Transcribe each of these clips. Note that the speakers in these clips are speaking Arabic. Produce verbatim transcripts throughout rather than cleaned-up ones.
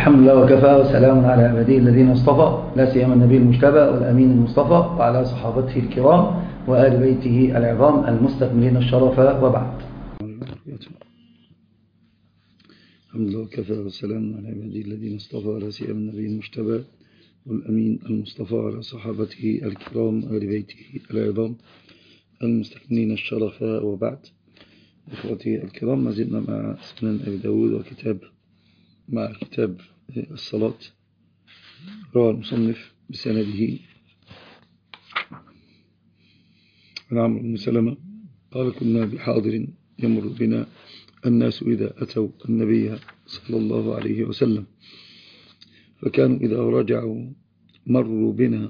الحمد لله وكفى وسلام على عباده الذين اصطفى، لا سيما النبي المجتبى والأمين المصطفى وعلى صحابته الكرام وآل بيته العظام المستكملين الشرف، وبعد. الحمد لله وكفى وسلام على عباده الذين اصطفى، لا سيما النبي المجتبى والأمين المصطفى وعلى صحابته الكرام وآل بيته العظام المستكملين الشرف، وبعد. إخوتي الكرام، ما زلنا مع سنن أبي داود وكتاب مع كتاب الصلاة. روى المصنف بسنده عن عمرو بن سلمة قال: كنا بحاضر يمر بنا الناس إذا أتوا النبي صلى الله عليه وسلم، فكانوا إذا رجعوا مروا بنا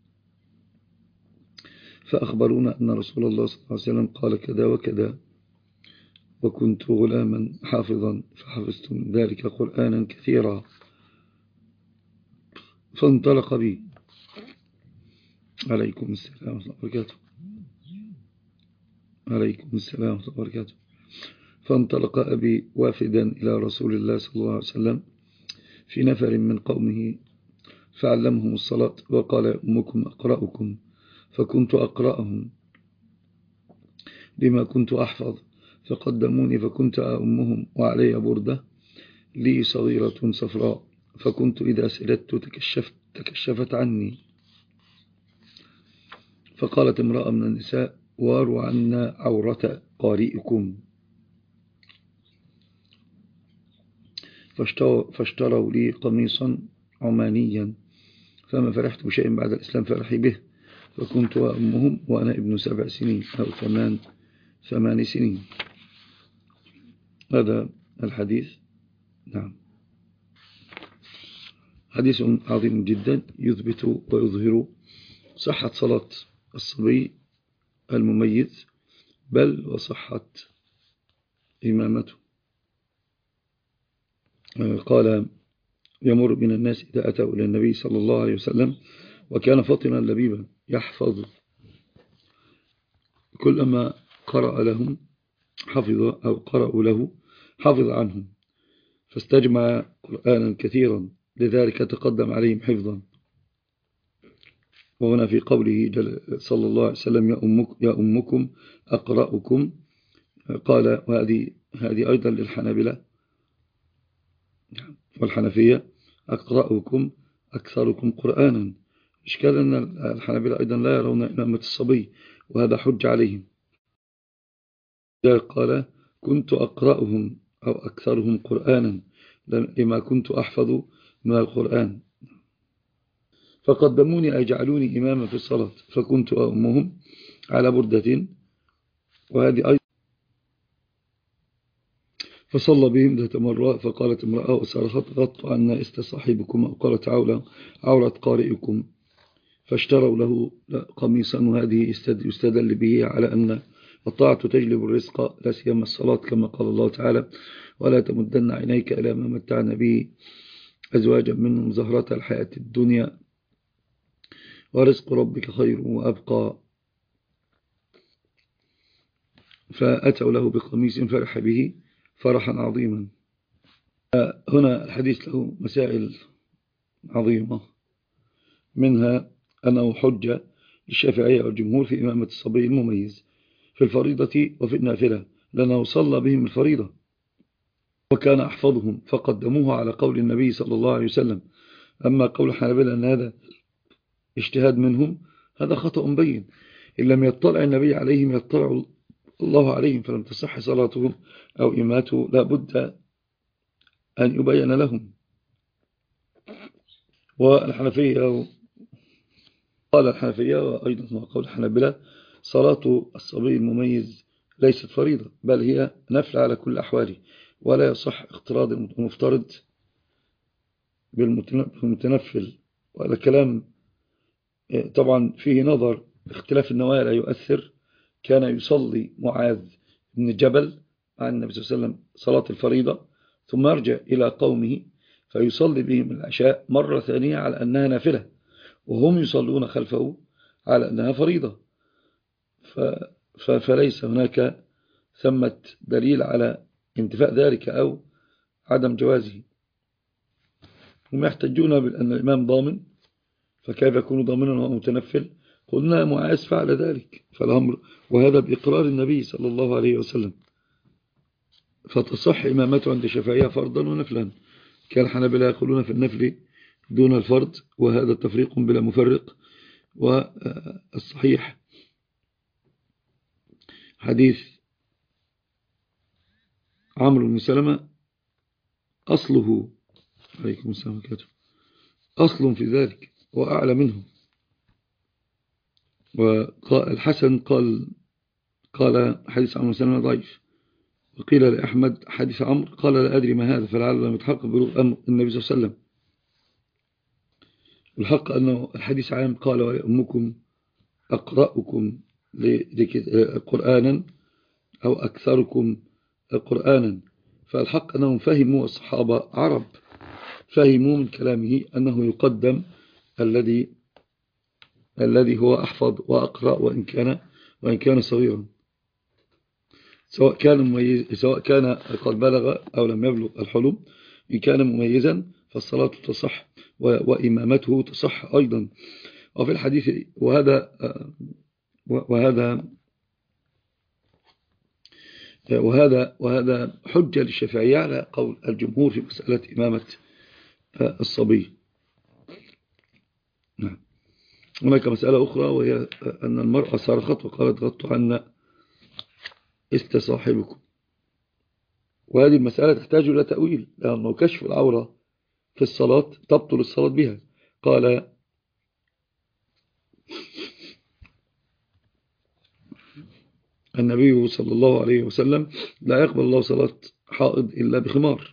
فأخبرونا أن رسول الله صلى الله عليه وسلم قال كذا وكذا، وكنت غلاما حافظا فحفظت من ذلك قرآنا كثيرا، فانطلق بي عليكم السلام ورحمة الله وبركاته عليكم السلام ورحمة الله وبركاته فانطلق أبي وافدا إلى رسول الله صلى الله عليه وسلم في نفر من قومه فعلمهم الصلاة وقال: أمكم أقرأكم، فكنت أقرأهم بما كنت أحفظ، فقدموني فكنت أمهم وعلي بردة لي صغيرة صفراء، فكنت إذا سلت تكشفت, تكشفت عني، فقالت امرأة من النساء: واروا عنا عورة قارئكم، فاشتروا لي قميصا عمانيا، فما فرحت بشيء بعد الإسلام فرحي به، فكنت وأمهم وأنا ابن سبع سنين أو ثمان ثمان سنين. هذا الحديث نعم حديث عظيم جدا يثبت ويظهر صحة صلاة الصبي المميز، بل وصحة إمامته. قال: يمر بنا الناس إذا أتوا إلى النبي صلى الله عليه وسلم، وكان فطنا لبيبا يحفظ، كلما قرأ لهم حفظ أو قرأوا له حفظ عنهم، فاستجمع قرآنا كثيرا، لذلك تقدم عليهم حفظا. وهنا في قوله صلى الله عليه وسلم: يا, أمك يا أمكم أقرأكم، قال: وهذه هذه أيضا للحنابلة والحنفية: أقرأكم أكثركم قرآنا. إشكال أن الحنابلة أيضا لا يرون إمامة الصبي، وهذا حج عليهم. قال: كنت أقرأهم أو أكثرهم قرآنا لما كنت أحفظ من القرآن، فقدموني أي جعلوني إماما في الصلاة، فكنت أمهم على بردة، وهذه أيضا. فصلى بهم ذات مرة، فقالت امرأة وصرخت: غطوا عنا است صاحبكم، أو قالت: عورة قارئكم، فاشتروا له قميصا. وهذه يستدل به على أن الطاعة تجلب الرزق، لا سيما الصلاة، كما قال الله تعالى: ولا تمدن عينيك إلى ما متعنا به أزواجا منهم زهرة الحياة الدنيا ورزق ربك خير وأبقى. فأتوا له بقميص فرح به فرحا عظيما. هنا الحديث له مسائل عظيمة، منها أنه حجة للشافعية والجمهور في إمامة الصبي المميز في الفريضة وفي النافلة، لأنه صلى بهم الفريضة وكان أحفظهم، فقدموه على قول النبي صلى الله عليه وسلم. أما قول الحنابلة أن هذا اجتهاد منهم، هذا خطأ بين. إن لم يطلع النبي عليهم يطلع الله عليهم، فلم تصح صلاتهم أو إماته، لا بد أن يبين لهم. والحنفية قال الحنفية وأيضا قول الحنابلة: صلاة الصبي المميز ليست فريضة، بل هي نفل على كل أحواله، ولا يصح اقتراض المفترض بالمتنفل. وهذا كلام طبعا فيه نظر، اختلاف النوايا لا يؤثر. كان يصلي معاذ بن جبل مع النبي صلى الله عليه وسلم صلاة الفريضة، ثم يرجع إلى قومه فيصلي بهم العشاء مرة ثانية على أنها نافلة، وهم يصلون خلفه على أنها فريضة. فليس هناك ثمة دليل على انتفاء ذلك أو عدم جوازه. هم يحتجون بأن الإمام ضامن، فكيف يكون ضامنا وهو متنفل؟ قلنا معاذ فعل ذلك، فالأمر وهذا بإقرار النبي صلى الله عليه وسلم، فتصح إمامته عند الشافعية فرضا ونفلا، كالحنابلة يقولون في النفل دون الفرض، وهذا تفريق بلا مفرق. والصحيح حديث عمرو بن سلمة أصله عليكم السلام عليكم أصل في ذلك وأعلى منه. والحسن قال قال حديث عمرو بن سلمة ضعيف، وقيل لأحمد حديث عمرو قال لا أدري ما هذا، فلعل لم يتحقق بلوغ أمر النبي صلى الله عليه وسلم. الحق أنه الحديث عام، قال ولأمكم أقرأكم قرآنا أو أكثركم قرآنا، فالحق أنهم فهموا، الصحابة عرب فهموا من كلامه أنه يقدم الذي الذي هو أحفظ وأقرأ وإن كان وإن كان صغيرا، سواء كان مميز سواء كان قد بلغ أو لم يبلغ الحلم. إن كان مميزا فالصلاة تصح وإمامته تصح أيضا. وفي الحديث وهذا وهذا وهذا وهذا حجة للشافعية على قول الجمهور في مسألة إمامة الصبي. نعم. هناك مسألة أخرى، وهي أن المرأة صرخت وقالت غطوا عنا استصاحبكم، وهذه المسألة تحتاج إلى تأويل، لأنه كشف العورة في الصلاة تبطل الصلاة بها. قال النبي صلى الله عليه وسلم لا يقبل الله صلاة حائض إلا بخمار،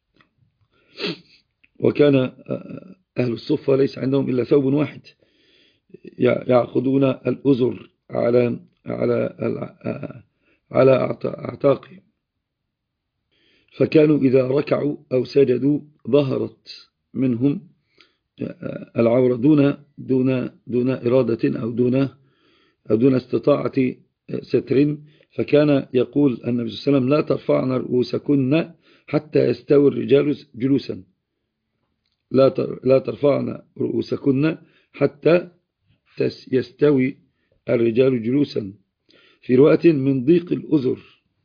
وكان أهل الصفة ليس عندهم إلا ثوب واحد يعقدون الأزر على على على أعتاقهم، فكانوا إذا ركعوا أو سجدوا ظهرت منهم العورة دون دون دون إرادة أو دون أو دون استطاعة ستر. فكان يقول النبي صلى الله عليه وسلم لا ترفعن رؤوسكن حتى يستوي الرجال جلوسا، لا لا ترفعن رؤوسكن حتى يستوي الرجال جلوسا، في رواية من ضيق الأذر.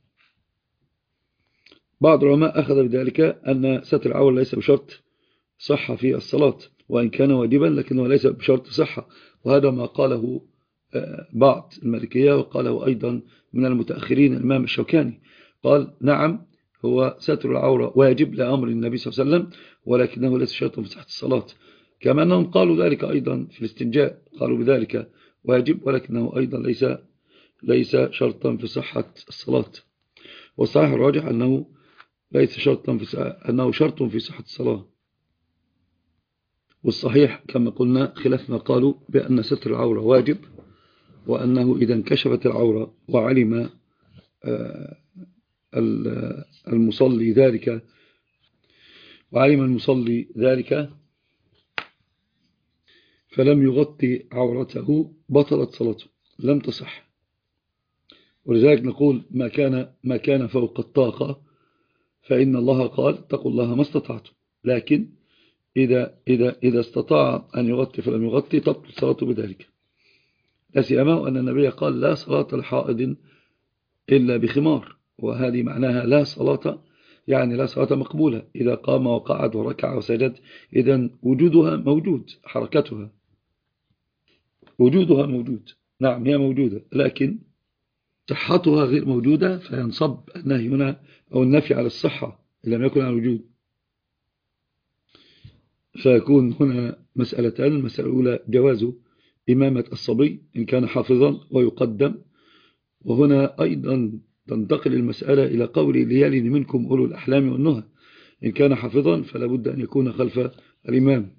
بعض العلماء أخذ بذلك أن ستر العورة ليس بشرط صحة في الصلاة، وإن كان واجبا لكنه ليس بشرط صحة، وهذا ما قاله بعض المالكية، وقاله أيضا من المتأخرين الإمام الشوكاني، قال نعم هو ستر العورة واجب لأمر النبي صلى الله عليه وسلم، ولكنه ليس شرطا في صحة الصلاة. كما أنهم قالوا ذلك أيضا في الاستنجاء، قالوا بذلك واجب ولكنه أيضا ليس ليس شرطا في صحة الصلاة. والصحيح الراجح أنه ليس شرطا في أنه شرط في صحة الصلاة. والصحيح كما قلنا خلافنا قالوا بأن ستر العورة واجب، وأنه إذا انكشفت العورة وعلم المصلي ذلك وعلم المصلي ذلك فلم يغطي عورته بطلت صلاته لم تصح. ولذلك نقول ما كان ما كان فوق الطاقة فإن الله قال اتقوا الله ما استطعتم، لكن إذا إذا إذا استطاع أن يغطي فلم يغطي تبطل صلاته بذلك. لا سيما أن النبي قال لا صلاة لحائض إلا بخمار، وهذه معناها لا صلاة يعني لا صلاة مقبولة إذا قام وقعد وركع وسجد. إذن وجودها موجود، حركتها وجودها موجود، نعم هي موجودة، لكن صحتها غير موجودة، فينصب النهي هنا أو النفي على الصحة إن لم يكن على الوجود. فيكون هنا مسألتان: المسألة الأولى جواز إمامة الصبي إن كان حافظا ويقدم، وهنا أيضا تنتقل المسألة إلى قول ليلن منكم أولو الأحلام والنهى، إن كان حافظا فلا بد أن يكون خلف الإمام.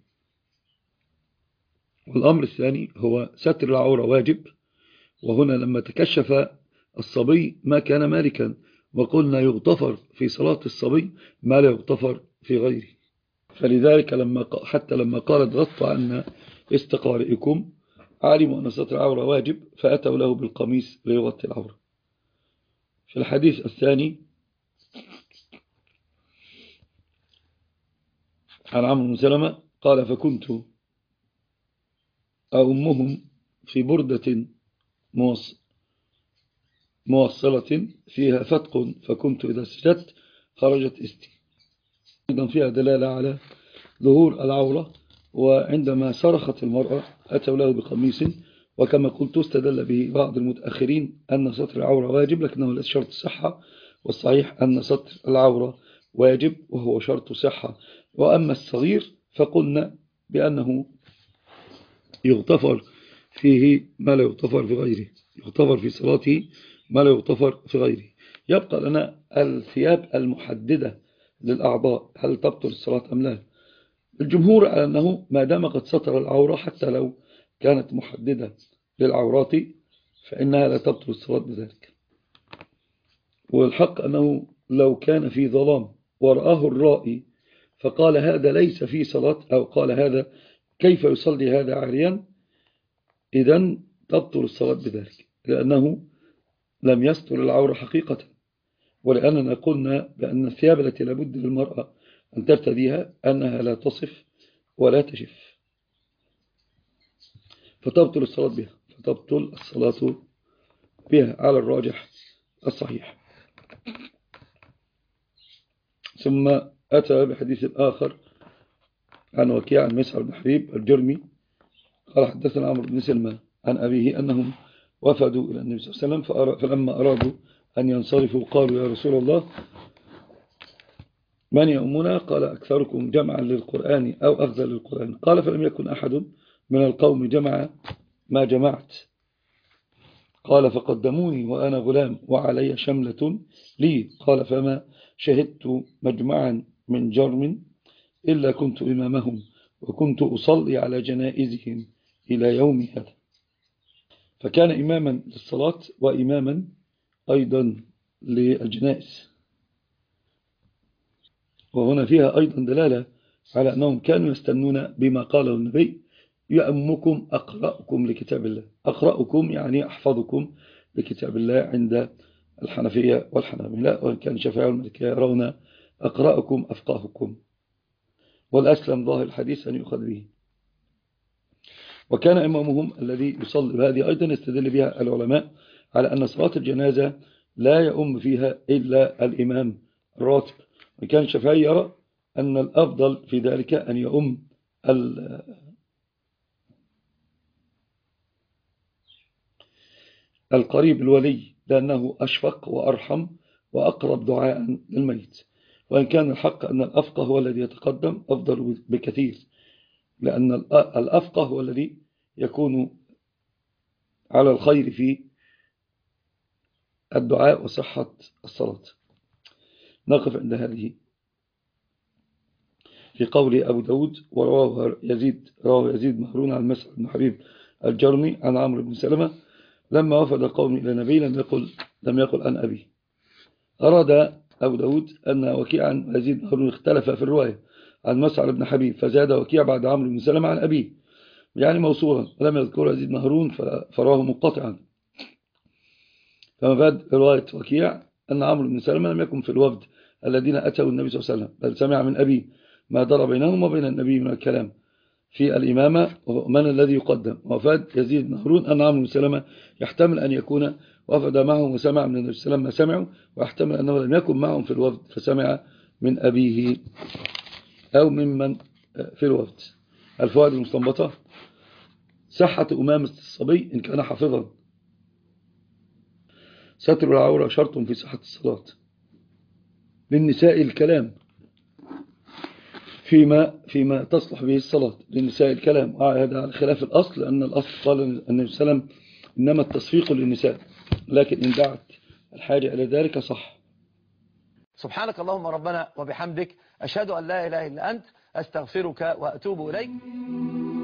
والأمر الثاني هو ستر العورة واجب، وهنا لما تكشف الصبي ما كان مالكا، وقلنا يغتفر في صلاة الصبي ما لا يغتفر في غيره. فلذلك لما حتى لما قالت غطوا عنا استقارئكم علموا أن ستر العورة واجب، فأتوا له بالقميص ليغطي العورة. في الحديث الثاني عن عمرو بن سلمة قال فكنت أمهم في بردة موصلة فيها فتق فكنت إذا سجدت خرجت استي. أيضا فيها دلالة على ظهور العورة، وعندما صرخت المرأة أتوا له بقميص، وكما قلت استدل به بعض المتأخرين أن ستر العورة واجب لكنه ليس شرط الصحة، والصحيح أن ستر العورة واجب وهو شرط صحة. وأما الصغير فقلنا بأنه يغتفر فيه ما لا يغتفر في غيره، يغتفر في صلاته ما لا يغتفر في غيره. يبقى لنا الثياب المحددة للأعضاء، هل تبطل الصلاة أم لا؟ الجمهور على أنه ما دام قد ستر العورة حتى لو كانت محددة للعورات فإنها لا تبطل الصلاة بذلك. والحق أنه لو كان في ظلام ورآه الرائي فقال هذا ليس في صلاة، أو قال هذا كيف يصلي هذا عاريا، إذن تبطل الصلاة بذلك، لأنه لم يستر العورة حقيقة. ولأننا قلنا بأن الثياب التي لابد للمرأة أن ترتديها أنها لا تصف ولا تشف، فتبطل الصلاة بها فتبطل الصلاة بها على الراجح الصحيح. ثم أتى بحديث آخر عن وكيع عن مسعر بن حبيب الجرمي قال حدثنا عمرو بن سلمة عن أبيه أنهم وفدوا إلى النبي صلى الله عليه وسلم، فلما أرادوا أن ينصرفوا قالوا يا رسول الله من يؤمنا؟ قال أكثركم جمعا للقرآن أو أخذا للقرآن. قال فلم يكن أحد من القوم جمع ما جمعت. قال فقدموني وأنا غلام وعلي شملة لي. قال فما شهدت مجمعا من جرم إلا كنت إمامهم وكنت أصلي على جنائزهم إلى يوم هذا. فكان إماما للصلاة وإماما أيضا للجنائز. وهنا فيها أيضا دلالة على أنهم كانوا يستنون بما قاله النبي يأمكم أقرأكم لكتاب الله. أقرأكم يعني أحفظكم لكتاب الله عند الحنفية والحنابلة، وإن كان الشافعية والمالكية يرون أقرأكم أفقهكم، والأسلم ظاهر الحديث أن يؤخذ به. وكان إمامهم الذي يصلي بهذه أيضا يستدل بها العلماء على أن صلاة الجنازة لا يؤم فيها إلا الإمام الراتب، وكان الشافعي يرى أن الأفضل في ذلك أن يؤم القريب الولي، لأنه أشفق وأرحم وأقرب دعاء للميت. وإن كان الحق أن الأفقه هو الذي يتقدم أفضل بكثير، لأن الأفقه هو الذي يكون على الخير في الدعاء وصحة الصلاة. نقف عند هذه في قول أبو داود ورواه يزيد رواه يزيد مهرون عن مسعر بن حبيب الجرمي عن عمرو بن سلمة لما وفد قوم إلى النبي لم يقل لم يقل عن أبي. أراد أبو داود أن وكيع عن يزيد مهرون اختلف في الرواية عن مسعر بن حبيب، فزاد وكيع بعد عمرو بن سلمة عن أبيه، يعني موصولا، ولم يذكر يزيد مهرون فراه منقطعا. فما بعد رواية وكيع أن عمرو بن سلمة لم يكن في الوفد الذين أتوا النبي صلى الله عليه وسلم، بل سمع من أبيه ما دار بينهم وبين النبي من الكلام في الإمامة ومن الذي يقدم. وفاد يزيد مهرون أن عمرو بن سلمة يحتمل أن يكون وفد معهم وسمع من النبي صلى الله عليه وسلم ما سمعوا، ويحتمل أنه لم يكن معهم في الوفد فسمع من أبيه أو ممن في الوفد. الفوائد المستنبطة: صحة أمامة الصبي إن كان حافظا. ستر العورة شرط في صحة الصلاة. للنساء الكلام فيما فيما تصلح به الصلاة. للنساء الكلام هذا على خلاف الأصل، لأن الأصل قال النبي صلى الله عليه وسلم إنما التصفيق للنساء، لكن إن دعت الحاجة إلى ذلك صح. سبحانك اللهم ربنا وبحمدك، أشهد أن لا إله إلا أنت، أستغفرك وأتوب إليك.